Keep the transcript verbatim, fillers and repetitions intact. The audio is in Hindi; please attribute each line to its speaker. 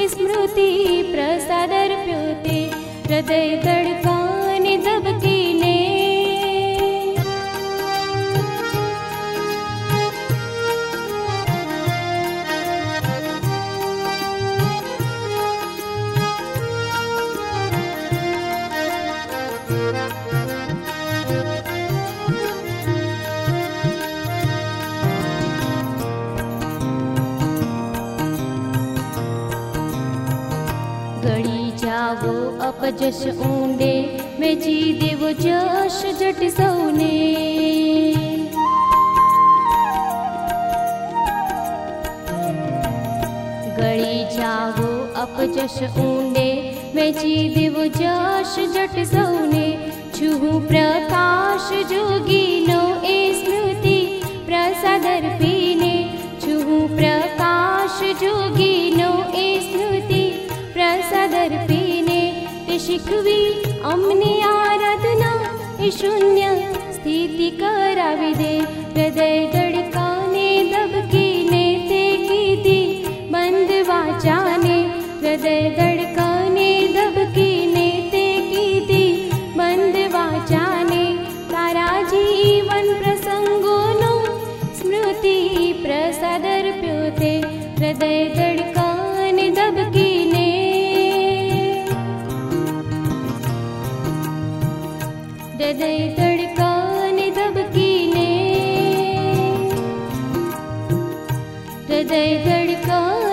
Speaker 1: स्मृति प्रसाद अर्प्योते हृदय धड़काने दबकीने। गड़ी जावो अपजश ऊंडे मैं जी देवो जश जट सौने। गड़ी जावो अपजश ऊंडे मैं जी देवो जश जट सौने। छुहु प्रकाश जोगी नो ए स्मृति प्रसाद अर्पीने। छुहु प्रकाश जोगी नो ए स्मृति प्रसाद अर्पीने। ते शिकवी अमने आराधना ए शून्य स्थिति करावी दे। हृदय धड़काने दबकीने ते कीधी बंद वाचाने। हृदय धड़काने दबकीने ते कीधी बंद वाचाने। तारा जीवन प्रसंगोनो स्मृति प्रसाद अर्प्योते हृदय धड़काने दबकीने। हृदय धड़काने दबकीने। हृदय धड़काने